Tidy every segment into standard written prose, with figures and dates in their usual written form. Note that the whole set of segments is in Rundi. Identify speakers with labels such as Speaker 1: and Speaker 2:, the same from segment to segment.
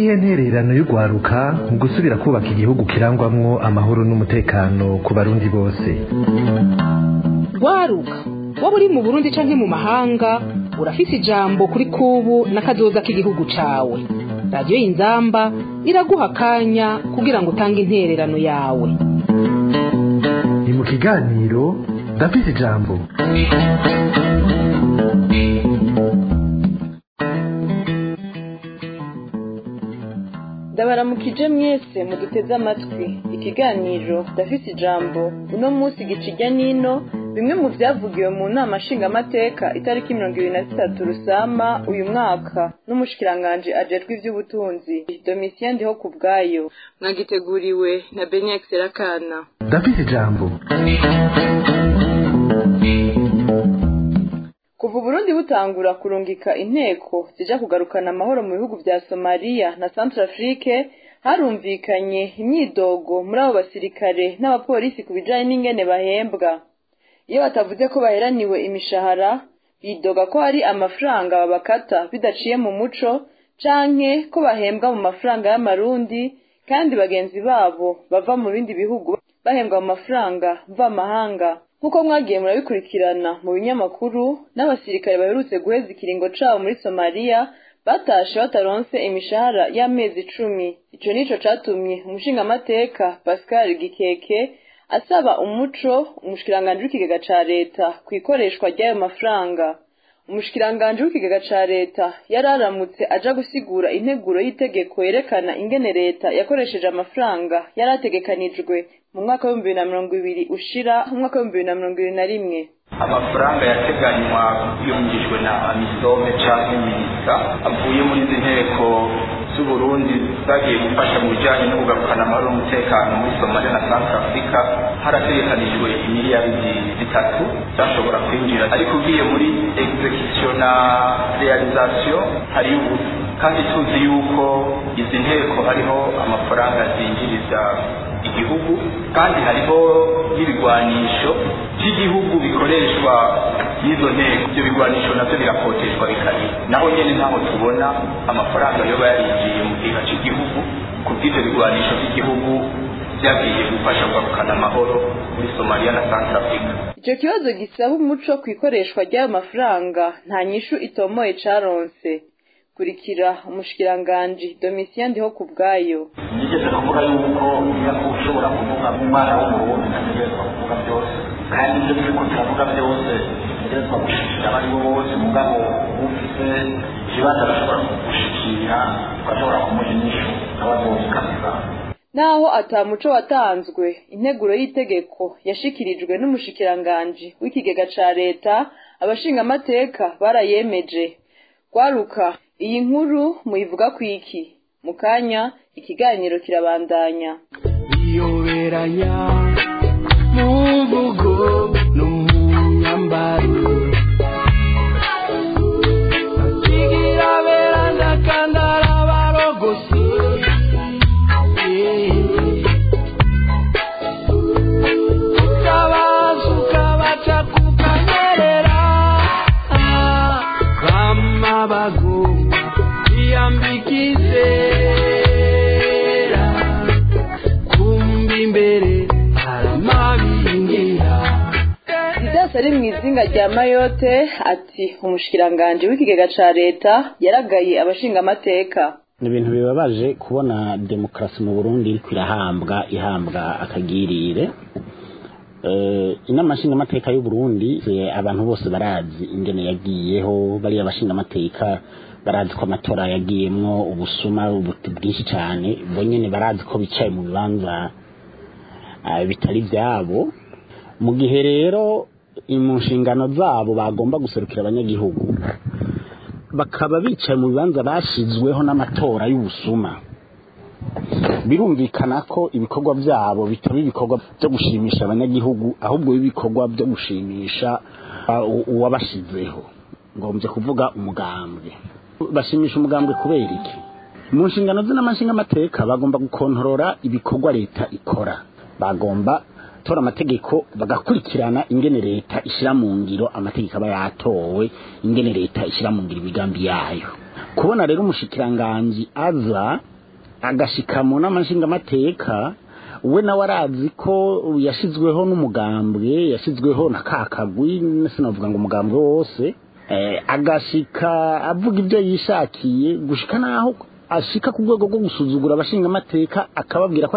Speaker 1: niyihe ntererano y'ugwaruka mu gusubira kubaka igihugu kirangwamwo amahoro n'umutekano ku barundi bose?
Speaker 2: Gwaruka waba uri mu Burundi canke mu mahanga, urafise ijambo kuri kubu n'akazoza k'igihugu cawe. Radio Inzamba iraguha akanya kugira ngo utange intererano yawe.
Speaker 1: Ni mu kiganiro ndafise ijambo.
Speaker 3: Ndabaramukije mwese muduteze amatwi ikiganiro ndafise ijambo. Uno munsi gicirya nino bimwe mu vyavugiwe mu nama nshingamateka itariki 23 Rusama uyu mwaka n'umushikiranganje ajejwe ivy'ubutunzi Domitien Ndihokubwayo. Mwagiteguriwe na Benix Rakana.
Speaker 1: Ndafise ijambo.
Speaker 3: Kuva Burundi butangura kurungika inteko zija kugarukana amahoro mu bihugu vya Somalia na Centrafrique, harumvikanye imyidogo muri abo basirikare n'abapolisi kubijanye n'ingene bahembwa. Iyo batavuze ko baheraniwe imishahara, bidoga ko hari amafaranga babakata bidaciye mu muco, canke ko bahembwa mu mafaranga y'amarundi, kandi bagenzi babo bava mu bindi bihugu bahembwa mu mafaranga mvamahanga. Nkuko mwagiye murabikurikirana mu binyamakuru, n'abasirikare baherutse guheza ikiringo cabo muri Somalia batashe bataronse imishahara y'amezi 10. Ico nico catumye umushingamateka Pascal Gikeke asaba umuco umushikiranganje w'ikigega ca leta kwikoreshwa ry'ayo mafaranga. Umushikiranganje w'ikigega ca leta yararamutse aja gusigura integuro y'itegeko yerekana ingene leta yakoresheje amafaranga yarategekanijwe mu mwaka wa 2020 ushira mu mwaka wa 2021.
Speaker 4: Amafaranga yateganywa yungijwe na Amisome canke Minisika avuye muri izi nteko z'Uburundi zagiye gufasha mu bijanye no kugarukana amahoro n'umutekano muri Somalia na Centrafrique. Harategekanijwe miliyaridi 3 zashobora kwinjira, ariko ugiye muri execution na realisation hari ubusa. Kandi tuzi yuko izi nteko hariho amafaranga zinjiriza igihugu, kandi hariho n'ibigwanisho by'igihugu bikoreshwa n'izo nteko. Ibyo bigwanisho navyo birakoteshwa bikari, naho nyene ntaho tubona amafaranga yoba yarinjiye mu gihe cy'igihugu kubw'ivyo bigwanisho by'igihugu byagiye gufasha kugarukana amahoro muri Somalia na Centrafrique.
Speaker 3: Ico kibazo gisaba umuco kwikoreshwa ry'ayo mafaranga nta nyishu itomoye caronse. Kurikira umushikiranganje Domitien Ndihokubwayo.
Speaker 5: Nigeze kuvuga yuko ushobora kuvuga mu mara w'Uburundi ntegerezwa kuvuga byose, kandi ibyo turiko turavuga byose ntegerezwa gushikira abari bo bose, mugabo ufise ikibazo arashobora kugushikira ugashobora kumuha inyishu n'abazozikamira.
Speaker 3: Naho atamuco watanzwe, integuro y'itegeko yashikirijwe n'umushikiranganje w'ikigega ca leta, abashingamateka barayemeje. Gwaruka, iyi nkuru muyivuga kwiki? Mukanya ikiganiro kirabandanya.
Speaker 6: Iyoberanya mu mvugo no mu nyambaro, kigira beranda kandara barogosi, ukabazuka baca kukanyerera, kama bago yambikizera kumbi imbere aramabingira.
Speaker 3: Didasi ari mwizinga rya Mayotte ati umushikiranganje w'ikigega ca leta yaragaye abashingamateka.
Speaker 7: Ni ibintu bibabaje kubona demokrasi mu Burundi iri ihambwa akagirire. Inama nshingamateka y'u Burundi abantu bose barazi ingene yagiyeho, bari abashingamateka barazi ko amatora yagiyemwo ubusuma bwinshi cyane, bo nyene barazi ko bicaye mu bibanza bitari vyabo. Mu gihe rero mu nshingano zabo bagomba guserukira abanyagihugu, bakaba bicaye mu bibanza bashizweho n'amatora y'ubusuma, birumvikana ko ibikorwa vyabo bitari ibikorwa byo gushimisha abanyagihugu, ahubwo ibikorwa byo gushimisha uwabashizeho. Ngombye kuvuga umugambwe. Bashimisha umugambwe kubera iki? Mu nshingano z'amashingamateka bagomba gukontorora ibikorwa leta ikora, bagomba tora amategeko bagakurikirana ingene leta ishira mu ngiro amategeko aba yatowe, ingene leta ishira mu ngiro imigambi yayo. Kubona rero umushikiranganje aza agashika mu nama nshingamateka we nawe arazi ko yashizweho n'umugambwe yashizweho na kakagwi sinavuga ngo umugambwe wose agashika avuga ibyo yishakiye gushika naho ashika ku rwego rwo gusuzugura abashingamateka akababwira ko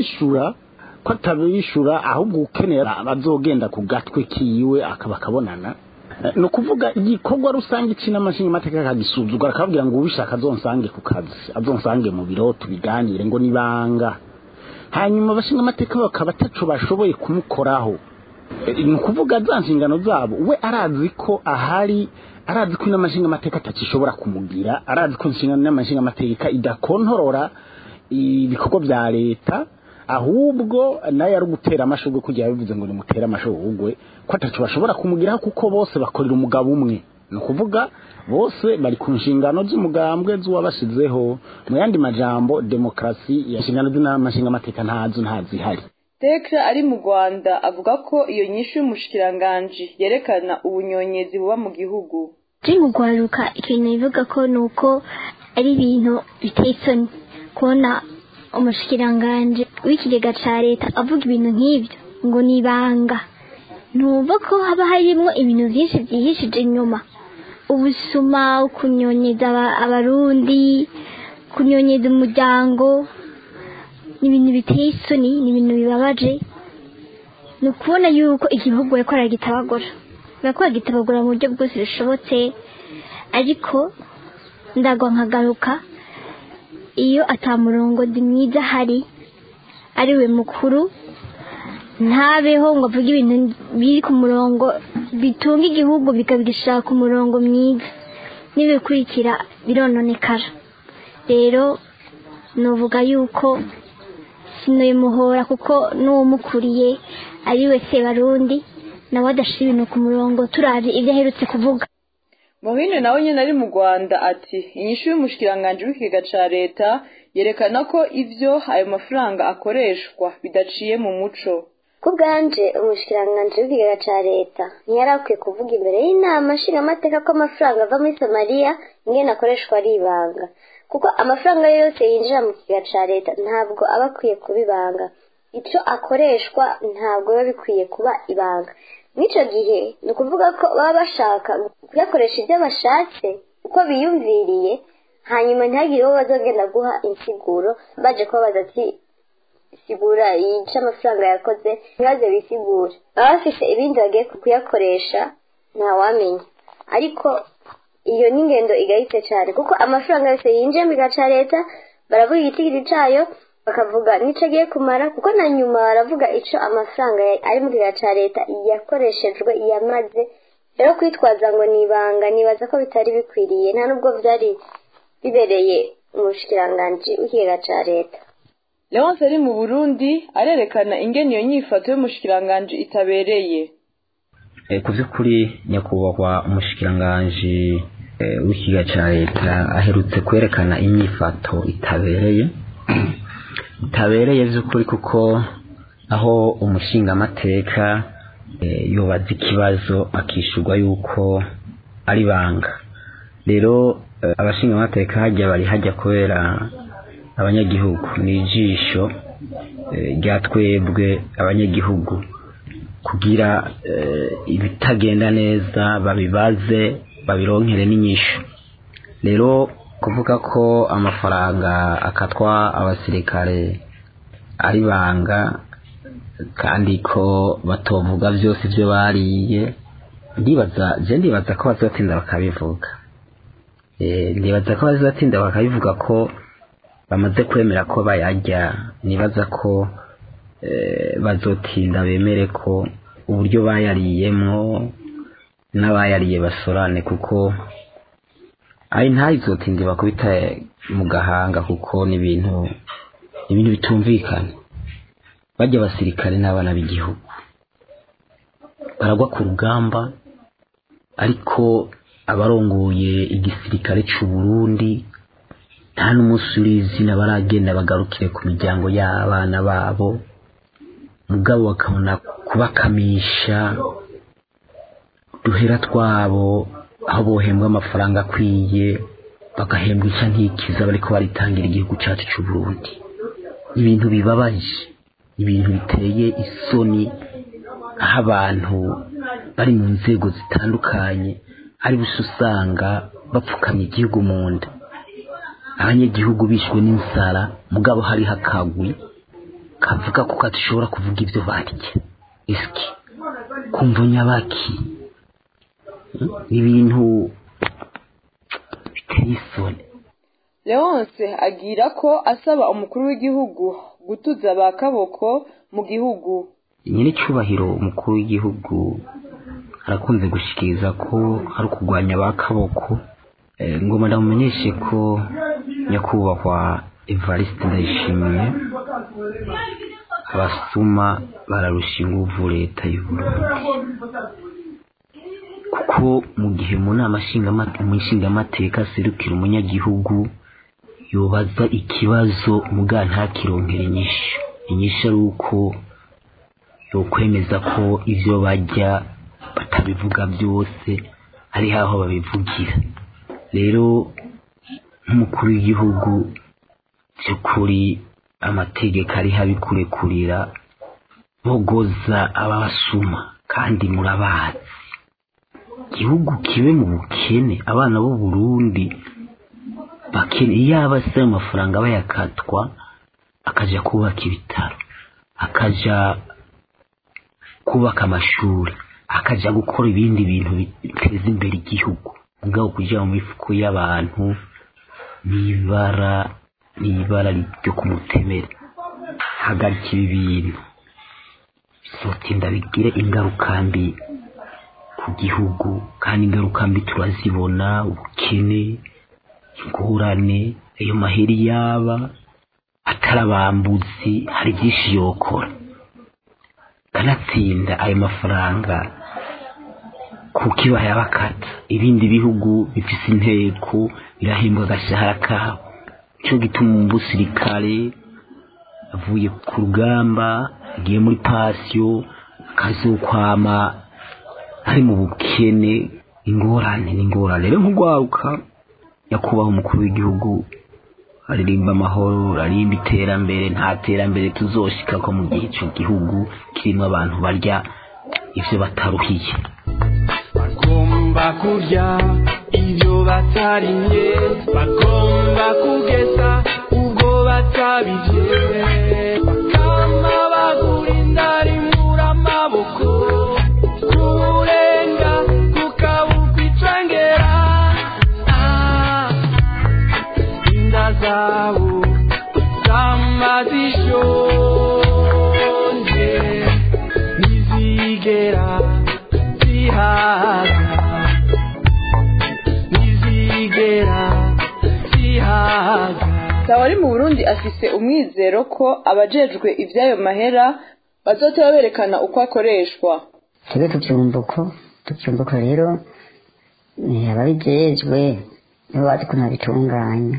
Speaker 7: atabishura ahubwo ukenera bazogenda ku gatwe kiwe akabonana no kuvuga igikorwa rusange cy'inamashinga mateka akagisuzugura akababwira ngo ubishaka azonsange ku kazi azonsange mu biro tubiganire ngo nibanga hanyuma abashinga amateka bakaba tacu bashoboye kumukoraho ni kuvuga za nshingano zabo we arazi ko arazi ko inamashinga amateka atacishobora kumugira arazi ko inshingano n'amashinga amateka idakontorora ibikorwa bya leta ahubwo naye ari gutera amashugwe kugira bivuze ngo nimutera amashugwe ko atacu bashobora kumugiraho kuko bose bakorera umugabo umwe no kuvuga bose bari ku nshingano z'umugambwe z'uwabashizeho mu yandi majambo demokrasi yashingano n'amashinga amateka ntazihari
Speaker 3: Tekra ari mu Rwanda avuga ko iyo nyishu y'umushikiranganje yerekana ubunyonyezi buba mu gihugu.
Speaker 8: Mu Rwanda ikintu bivuga ko nuko ari ibintu biteye isoni kubona umushikiranganje w'ikigega ca leta avuga ibintu nk'ibyo ngo nibanga ntuva ko haba harimo ibintu byinshi byihishije inyuma ubusuma kunyonyeza abarundi kunyonyeza umuryango n'ibintu biteye isoni n'ibintu bibabaje ni ukubona yuko igihugu yakora gitabagura mu buryo bwose bishobotse ariko ndagwa nkagaruka iyo atamurongo mwiza hari ariwe mukuru ntabeho ngo avuge ibintu biri ku murongo bitunga igihugu bikabigishaka ku murongo mwiza n'ibikurikira birononekara rero nuvuga yuko sinoyimuhora kuko n'uwumukuriye ariwe Sebarundi nawe adashira ibintu ku murongo turaje ibyo aherutse kuvuga
Speaker 3: Mohine nawe nyene ari mu Rwanda ati inyishu y'umushikiranganje w'ikigega ca leta yerekana ko ivyo ayo mafaranga akoreshwa bidaciye mu muco
Speaker 9: kubganje umushikiranganje w'ikigega ca leta ntiyarakwiye kuvuga imbere y'inama nshingamateka ko amafaranga ava muri Somalia ingene akoreshwa ari ibanga kuko amafaranga yose yinjira mu kigega ca leta ntabwo aba akwiye kubibanga ico akoreshwa ntabwo biba bikwiye kuba ibanga nico gihe ni ukuvuga ko baba bashaka kuyakoresha ibyo bashatse uko biyumviriye hanyuma ntihagire uwo bazogenda guha insiguro baje kubabaza ati sigura yica amafaranga yakoze ntibaze bisigure baba bafise ibindi bagiye kuyakoresha ntawamenya ariko iyo ni ingendo igayitse cyane kuko amafaranga yose yinjiye mu kigega ca leta baravuga igitigiri cayo bakavuga nico agiye kumara kuko na nyuma baravuga ico amafaranga ari mu kigega ca leta yakoreshejwe yamaze rero kwitwaza ngo nibanga nibaza ko bitari bikwiriye nta nubwo vyari bibereye umushikiranganje w'ikigega ca leta
Speaker 3: Leonce ari mu Burundi arerekana ingene iyo nyifato y'umushikiranganje itabereye
Speaker 10: ku by'ukuri nyakubahwa umushikiranganje w'ikigega ca leta aherutse kwerekana imyifato itabereye by'ukuri kuko aho umushinga amateka yobaza ikibazo akishurwa yuko ari banga rero abashinga amateka hajya kubera abanyagihugu ni ijisho rya twebwe abanyagihugu kugira ibitagenda neza babibaze babironkere n'inyishu rero kuvuga ko amafaranga akatwa abasirikare ari banga kandi ko batovuga byose ibyo bariye ndibaza ko bazatinda bakabivuga ko bamaze kwemera ko bayajya nibaza ko bazotinda bemere ko uburyo bayariyemo n'abayariye basorane kuko ari ntayizotinde bakubita mu gahanga kuko n'ibintu bitumvikana bajya abasirikare n'abana b'igihugu baragwa ku rugamba ariko abarongoye igisirikare cy'u Burundi nta n'umunsi urizina baragenda bagarukire ku miryango y'abana babo mugabo bakabona kubakamisha duhera twabo aho bohembwa amafaranga akwiye bagahembwa ica ntikiza bariko baritangira igihugu cyacu cy'u Burundi. Ibintu bibabaje, ibintu biteye isoni, aho abantu bari mu nzego zitandukanye ari busa usanga bapfukamye igihugu mu nda, abanyagihugu bishwe n'inzara, mugabo hari hakagwi kavuga ko katashobora kuvuga ivyo barya. Iski kumva nyabaki ibintu biteye isoni.
Speaker 3: Leonce agira ko asaba umukuru w'igihugu gutuza ba kaboko mu gihugu.
Speaker 10: Nyine cyubahiro umukuru w'igihugu arakunze gushikiriza ko hari kugwanya ba kaboko. Ngoma ndamumenyeshe ko nyakubahwa Evariste Ndayishimiye abasuma bararusha inguvu leta y'u Burundi, kuko mu gihe mu nama nshingamateka serukira umunyagihugu yobaza ikibazo muga ntakironkera inyishu ari uko yokwemeza ko ivyo bajya batabivuga byose ari haho babivugira. Rero nk'umukuru w'igihugu by'ukuri amategeko ari habikurekurira bogoza abasuma, kandi murabazi igihugu kibe mu bukene, abana b'u Burundi bakene. Yaba se amafaranga bayakatwa akaja kubaka ibitaro, akaja kubaka amashuri, akaja gukora ibindi bintu biteza imbere igihugu, mugabo kuja mu mifuko y'abantu n'ibara ryo kumutemera. Hagarika ibi bintu bizotinda bigire ingaruka mbi ku gihugu, kandi ingaruka mbi turazibona: ubukene, ingorane. Ayo maheri yaba atarabambuzi hari byinshi yokora, kanatsinda ayo mafaranga kuko iba yabakata. Ibindi bihugu bifise inteko birahembwa agashahara kabo, cyo gituma umusirikare avuye ku rugamba agiye muri pasiyo akazokwama ari mu bukene. Ingorane rero nk'ugwaruka nyakubahwa umukuru w'igihugu aririmba amahoro, aririmba iterambere. Nta terambere tuzoshika ko mu gihe ico gihugu kirimo abantu barya ivyo bataruhiye.
Speaker 6: Bagomba kurya ibyo batarimye, bagomba kugeza ubwo batabije, bakama bagura indari muri amaboko, kurenga kukabuka icengera. Inda zabo zamazishonje ntizigera zihaga.
Speaker 3: Tawari mu Burundi afise umwizero ko abajejwe ivyayo mahera bazoteba berekana uko akoreshwa.
Speaker 11: Tube tubyumva uko rero ababijejwe nibo bazi ko ntabitunganya.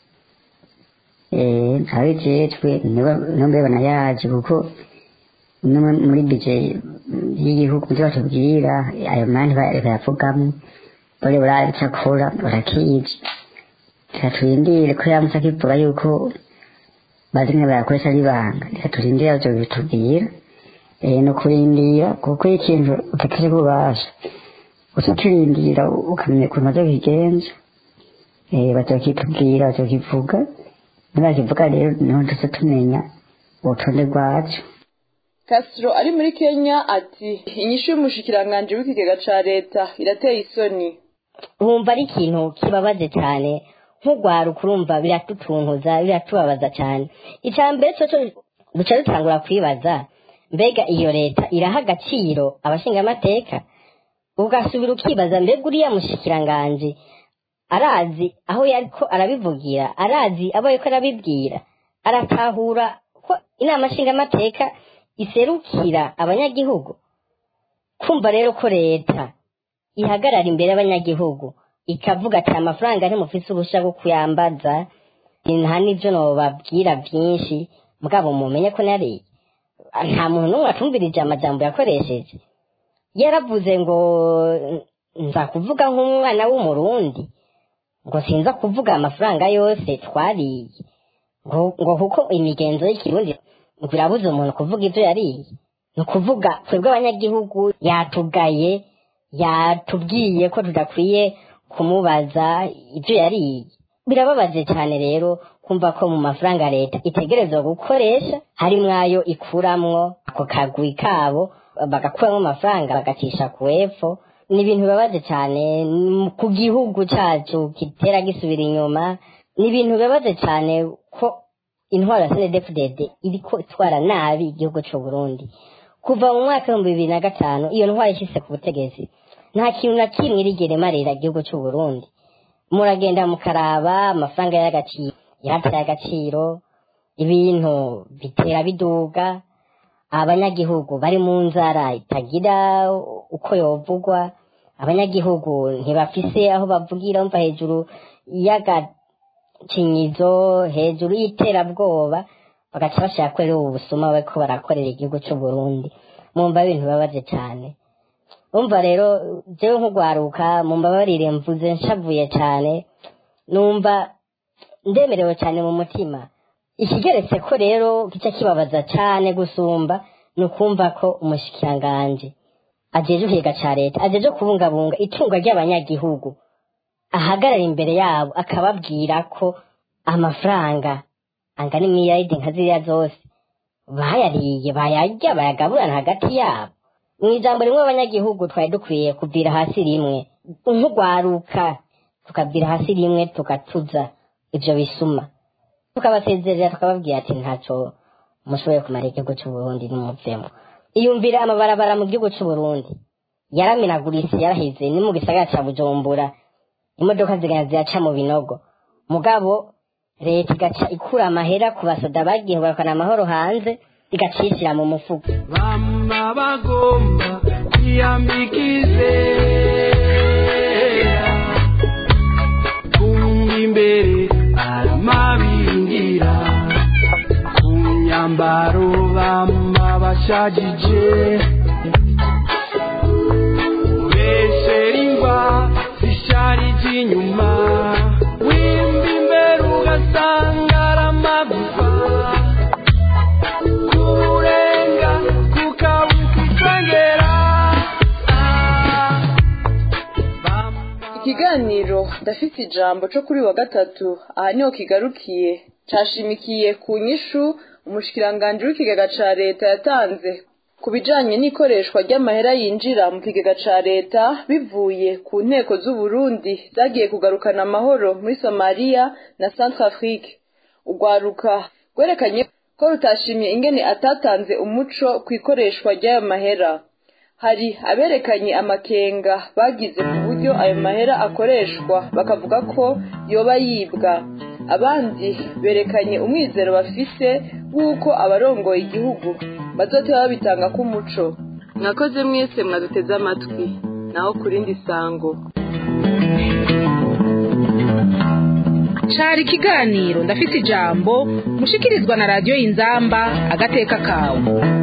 Speaker 11: Ababijejwe nibo banayazi, kuko muri bije y'igihugu nivyo batubwira ayo mani bayavugamo, bari baracakora barakizi. Reka turindire ko yamutse akivuga yuko bazi mwe bayakoresha n'ibanga. Reka turindire ivyo bitubwira. No kurindira, kuko ikintu utakije kubasha utakirindira ukamenya ukuntu bazokigenza. Bazokitubwira, bazokivuga. Nibakivuga rero niho tuza tumenya urutonde rwacu.
Speaker 3: Castro ari muri Kenya ati inyishu y'umushikiranganje w'ikigega ca leta irateye isoni.
Speaker 12: Wumva ari ikintu kibabaje cyane, nk'ugwaruka urumva biratutuntuza, biratubabaza cyane. Icambere cyo duca dutangura kwibaza, mbega iyo leta iraha agaciro abashingamateka? Ugasubira ukibaza, mbega uriya mushikiranganje arazi aho yariko arabivugira, arazi abo yariko arabibwira, aratahura ko inama nshingamateka iserukira abanyagihugu? Kumva rero ko leta ihagarara imbere y'abanyagihugu ikavuga ati amafaranga ntimufise ubusha bwo kuyambaza, nta n'ivyo nobabwira vyinshi, mugabo mumenye ko nari nta muntu n'umwe atumvirije amajambo yakoresheje. Yaravuze ngo nza kuvuga nk'umwana w'umurundi, ngo sinza kuvuga amafaranga yose twariye ngo kuko imigenzo y'ikirundi birabuza umuntu kuvuga ibyo yariye ni ukuvuga twebwe abanyagihugu yatugaye yatubwiye ko tudakwiye kumubaza ibyo yariye birababaje cyane rero kumva ko mu mafaranga leta itegerezwa gukoresha harimwo ayo ikuramwo ako kagwi kabo bagakuramo amafaranga bagacisha ku epfo ni ibintu bibabaje cyane ku gihugu cyacu kitera gisubira inyuma ni ibintu bibabaje cyane ko intwaro ya CNDD-FDD iriko itwara nabi igihugu cy'u Burundi kuva mu mwaka wa 2005 iyo ntwaro ishyize ku butegetsi nta kintu na kimwe irigere marira igihugu cy'u Burundi muragenda mukaraba amafaranga y'agaciro yarataye agaciro ibintu bitera biduga abanyagihugu bari mu nzara itagira uko yovugwa abanyagihugu ntibafise aho bavugira umva hejuru y'agacinyizo hejuru y'iterabwoba bagaca bashaka ko ubu busuma bariko barakorera igihugu cy'u Burundi mumva ibintu bibabaje cyane umva rero jewe nk'ugwaruka mumbabarire mvuze nshavuye cyane numva ndemerewe cyane mu mutima ikigeretse ko rero kica kibabaza cyane gusumba ni ukumva ko umushikiranganje ajeje uhiga ca leta ajeje kubungabunga itunga ry'abanyagihugu ahagarara imbere yabo akababwira ko amafaranga angana imiliyaridi nka ziriya zose bayariye bayarya bayagaburana hagati yabo mu ijambo rimwe abanyagihugu twari dukwiye kubwira hasi rimwe nk'ugwaruka tukabwira hasi rimwe tukatuza ivyo bisuma tukabasezerera tukababwira ati ntacyo mushoboye kumara igihugu cy'u Burundi n'umuvemo iyumvira amabarabara mu gihugu cy'u Burundi yaramenaguritse yarahize ni mu gisagara ca Bujumbura imodoka zigana ziraca mu binogo mugabo leta igaca ikura amahera ku basoda bagiye barukana amahoro hanze igacishira mu mufuko
Speaker 6: bama bagomba kwiyambikizera kumva imbere aramabingira ku myambaro bama bashajije ubeshera ingwa zisharije inyuma wimba imbere ugasanga aramagufa kurenga kukabukitongera
Speaker 3: ikiganiro ndafite ijambo cyo kuri wa gatatu aha niho kigarukiye cashimikiye ku nyishu umushikiranganje w'ikigega ca leta yatanze ku bijanye n'ikoreshwa ry'amahera yinjira mu kigega ca leta bivuye ku nteko z'u Burundi zagiye kugarukana amahoro muri Somalia na Centrafrique ugwaruka gwerekanye ko rutashimye ingene atatanze umuco ku ikoreshwa ry'ayo mahera hari aberekanye amakenga bagize ku buryo ayo mahera akoreshwa bakavuga ko yoba yibwa abandi berekanye umwizero bafise w'uko abarongoye igihugu bazoteba babitanga k'umuco mwakoze mwese mwaduteze amatwi naho kurindi sango
Speaker 2: cari ikiganiro ndafite ijambo mushikirizwa na radiyo y'inzamba agateka kawe